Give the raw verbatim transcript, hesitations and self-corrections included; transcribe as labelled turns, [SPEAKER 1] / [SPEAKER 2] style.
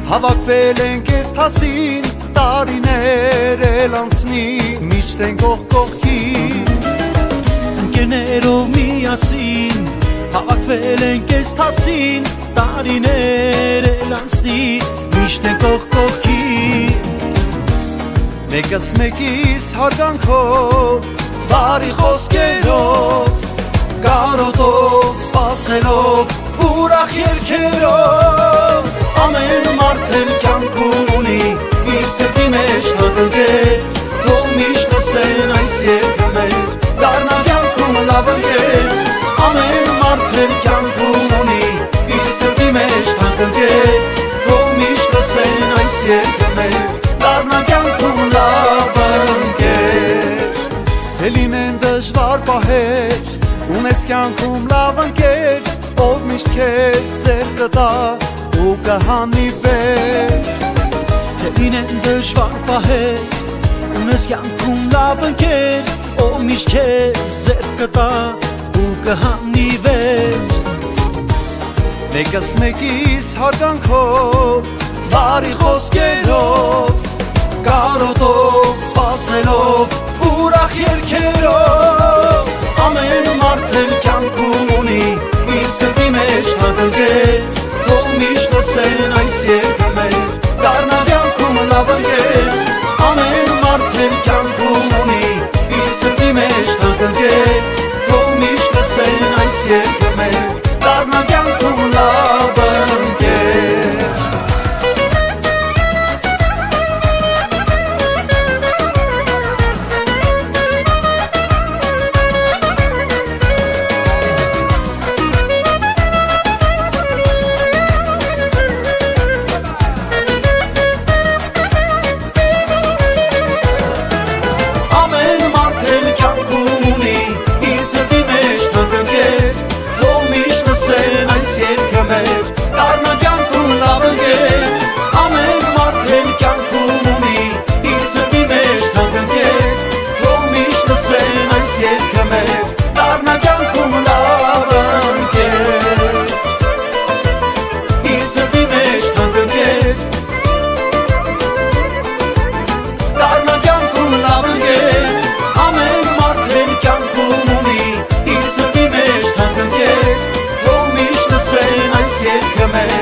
[SPEAKER 1] Հավաքվել ենք ես թասին, տարիներ էլ անցնի, միշտ ենք կողք կողքի։
[SPEAKER 2] Ընկերներով միասին, հավաքվել ենք ես թասին, տարիներ էլ անցնի, միշտ ենք կողք կողքի։
[SPEAKER 1] Մեկս մեկիս հարգանքով, բարի խոսքերով, կարոտով, սպասելով, ուրախ երգերով, ամեն մարդ էլ կյանքում ունի իր սրտի մեջ թանկներ, թող միշտ լսեն այս երգը մեր, դառնա կյանքում լավ ընկեր, ամեն մարդ էլ կյանքում ունի իր սրտի մեջ թանկներ, թող միշտ լսեն այս երգը մեր, դառնա կյանքում լավ ընկեր։ Թե լինեն դժվար պահեր, ունես կյանքում լավ ընկեր, ով միշտ քեզ սեր կտա ու կհանդիպեր։
[SPEAKER 2] Թե լինեն դժվար պահեր, ունես կյանքում լավ ընկեր, ով միշտ քեզ սեր կտա ու կհանդիպեր։
[SPEAKER 1] Մեկս մեկիս հարգանքով, բարի խոսքերով, կարոտով, սպասելով, ուրախ երգերով, ամեն մարդ էլ կյանքում ունի իր սրտի մեջ թանկներ, թող միշտ լսեն այս երգը մեր, դառնա կյանքում լավ ընկեր, ամեն մարդ էլ կյանքում ունի իր սրտի մեջ թանկներ, թող միշտ լսեն այս երգը մեր, դառնա կյանքում լավ ընկեր։ Come